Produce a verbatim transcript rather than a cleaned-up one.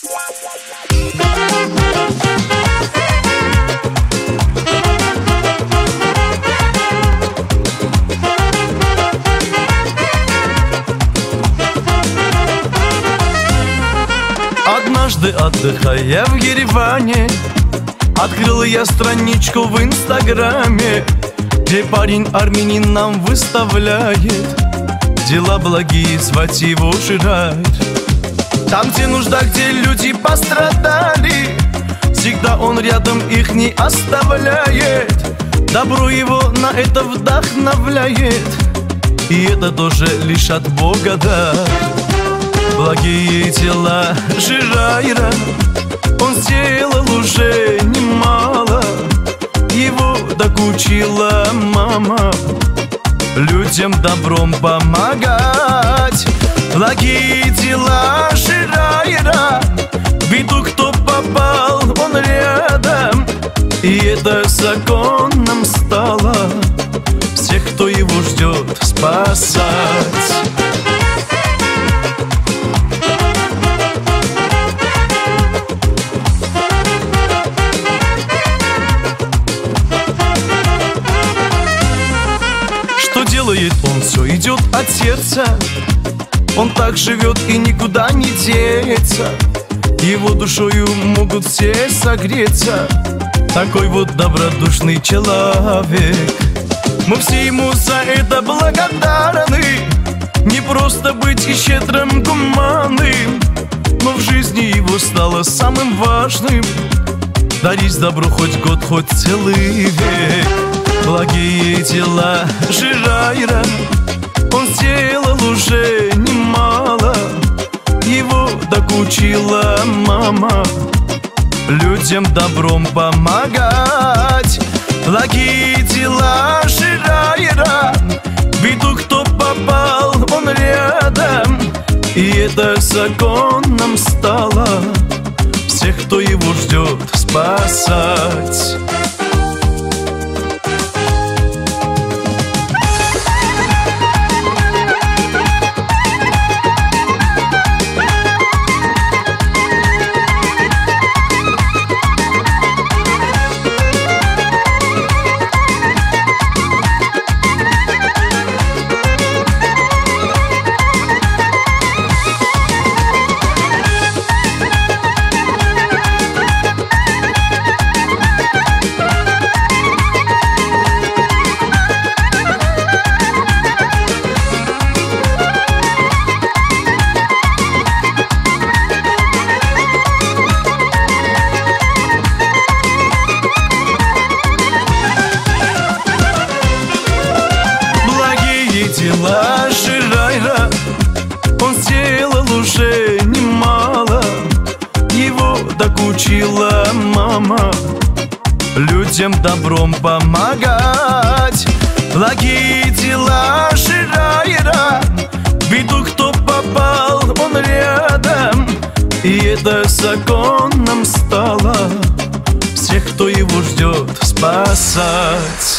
Однажды, отдыхая в Ереване, открыл я страничку в Инстаграме, где парень армянин нам выставляет дела благие, звать его Ширайр. Там, где нужда, где люди пострадали, всегда он рядом их не оставляет. Добро его на это вдохновляет, и это тоже лишь от Бога дар. Благие дела Ширайра он сделал уже немало. Его докучила мама людям добром помогать. Благие дела Ширайра, в беду кто попал, он рядом. И это законом стало всех, кто его ждет, спасать. Делает он, все идет от сердца. Он так живет и никуда не деется. Его душою могут все согреться. Такой вот добродушный человек. Мы все ему за это благодарны. Не просто быть и щедрым, гуманным, но в жизни его стало самым важным дарить добро хоть год, хоть целый век. Благие дела Ширайра он сделал уже немало. Его докучила мама людям добром помогать. Благие дела Ширайра, в беду кто попал, он рядом. И это законом стало всех, кто его ждет, спасать. Дела Ширайра он сделал уже немало. Его докучила мама людям добром помогать. Благие дела Ширайра, в беду кто попал, он рядом. И это законом стало всех, кто его ждет, спасать.